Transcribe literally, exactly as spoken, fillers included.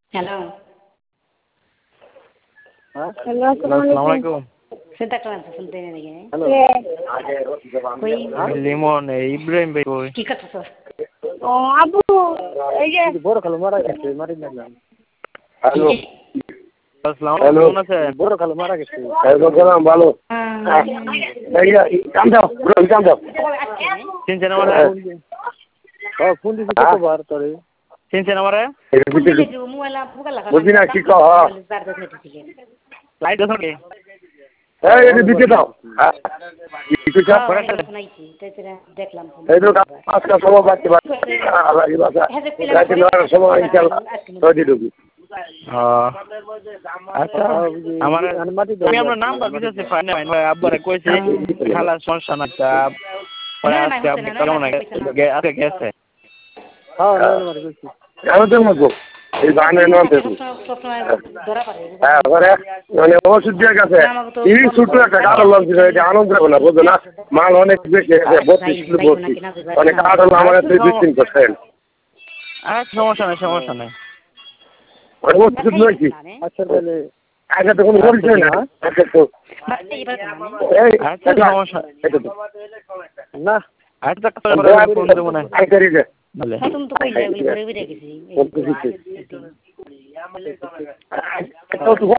Hello. Hello, আসসালামু আলাইকুম। সেটা ক্লাস শুনতে নাকি? হ্যালো। কই লিমন ইব্রাহিম ভাই কই? কি করতেছ? ও আবু এই যে বড় খালু মারা গেছে, মারি না। হ্যালো আসসালামু হ্যালো আলাইকুম, আছে বড় খালু মারা গেছে। সালাম ভালো এই কাম দাও পুরো কাম দাও চিনছেন আমারে? ও ফোন দিছি কতবার তোরে? চিনছেন আমারে? বুঝি না কি কহ লাইট আছে নাকি? এই এটা দিতে দাও কিছু চাপ করে দেখলাম এই তো আজকে সময় বাড়তে পারছে আল্লাহ এই বাসা রাতে নয় সময় ইনশাআল্লাহ তৈরি ঢুকি আচ্ছা আমার আমি আপনার নাম্বার দিতেছি ফাইন ভাই আব্বারে কইছি খালা সমস্যা না তা পরে আজকে আপনি কেমন আজকে গেছে হ্যাঁ নাম্বার কইছি আমি তো মগো এই বানে নয় তো হ্যাঁ পরে মানে ওষুধ দিয়ে গেছে এই ছোট একটা কালো লঞ্চ এটা আনন্দ হবে না বুঝো না মাল অনেক বেশি আছে বত্রিশ কিলো বত্রিশ অনেক কাঠ হলো আমার দুই দুই তিন পার্সেন্ট আচ্ছা সমস্যা নাই সমস্যা নাই ওষুধ নয় আচ্ছা তাহলে আচ্ছা তো কোনো পরিচয় না আচ্ছা তো এই আচ্ছা সমস্যা এটা তো না আচ্ছা ফোন দেবো না আই করি দে বলে তুমি তো কইলে ঘুরে ঘুরে গেছি